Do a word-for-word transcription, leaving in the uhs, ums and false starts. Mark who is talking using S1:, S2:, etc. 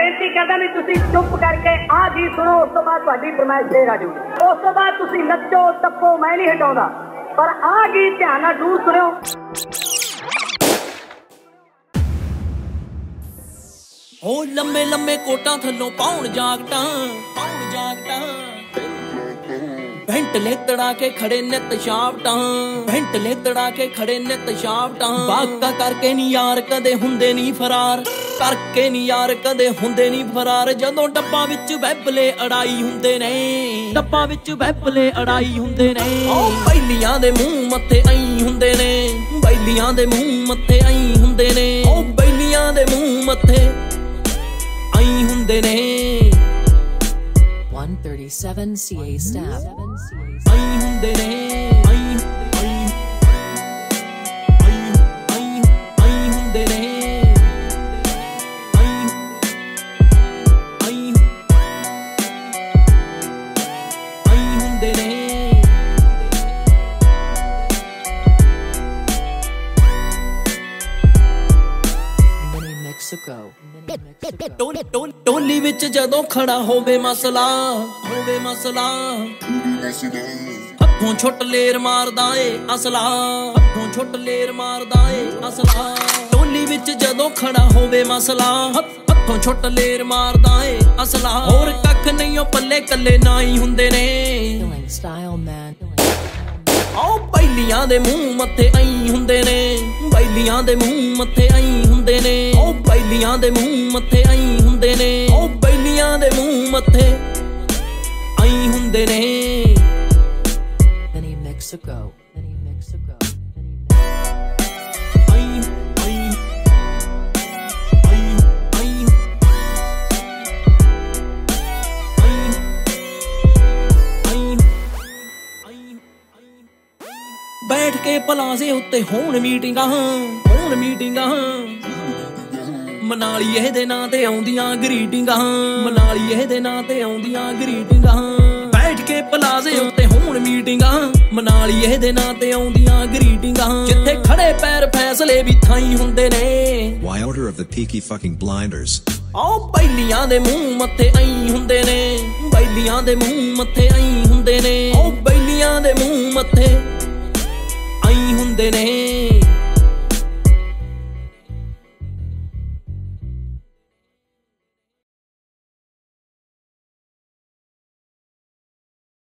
S1: बेनती करदा भी तुसीं चुप करके आ गीत सुनो, उस तो बाद तुहाडी फरमाइश फिर आ जाऊगी। उस तो बाद तुसीं नच्चो टप्पो, मैं नहीं हटाउंदा, पर आ गीत ध्यान नाल जरूर सुनियो।
S2: ओ लम्मे लम्मे कोटां थल्लों पाउण जागटां, पाउण जागटां, भेंटले तड़ा के खड़े नित शावटां, भेंटले तड़ा के खड़े नित शावटां। वाका करके नी यार कदे हुंदे नी फरार, करके नी यार कदे हुंदे नी फरार। जदों डब्बा विच वैबले अड़ाई हुंदे ने, डब्बा विच वैबले अड़ाई हुंदे ने। ओ बैलियां दे मूंह मत्थे आई हुंदे ने, बैलियां दे मूंह मत्थे आई हुंदे ने। ओ बैलियां दे मूंह मत्थे आई हुंदे ने।
S3: one thirty-seven C A staff.
S2: आई हुंदे ने, आई आई आई आई आई हुंदे ने, आई आई आई हुंदे ने।
S3: Mini Mexico.
S2: टोली विच जदों खड़ा होवे मसला, होवे मसला, हत्थों छुट लेर मारदा ए असला, हत्थों छुट लेर मारदा ए असला। टोली विच जदों खड़ा होवे मसला, हत्थों छुट लेर मारदा ए असला। होर कख नहीं ओ पल्ले कल्ले ना ही हुंदे ने।
S3: Killing style man.
S2: ओ बैलियां दे मूंह मत्थे आई हुंदे ने, बैलियां दे मूंह मत्थे आई हुंदे ने। ओ बैलियां दे मूंह मत्थे आई हुंदे ने। ओ बैलियां दे मूंह मत्थे आई हुंदे ने।
S3: Mini Mexico. Mini Mexico.
S2: आई आई आई आई आई आई बैठ के पलासे उत्ते होण मीटिंगां, होण मीटिंगां। मनाली एहदे नां ते आउंदियां ग्रीटिंगां, मनाली एहदे नां ते आउंदियां ग्रीटिंगां। बैठ के पलासे उत्ते होण मीटिंगां, मनाली एहदे नां ते आउंदियां ग्रीटिंगां। जिथे खड़े पैर फैसले भी थाई हुंदे ने।
S4: Why order of the Peaky fucking blinders?
S2: आओ बैलियां दे मूंह मत्थे आई हुंदे ने, बैलियां दे मूंह मत्थे आई हुंदे ने। ओ बैलियां दे मूंह मत्थे आई हुंदे ने।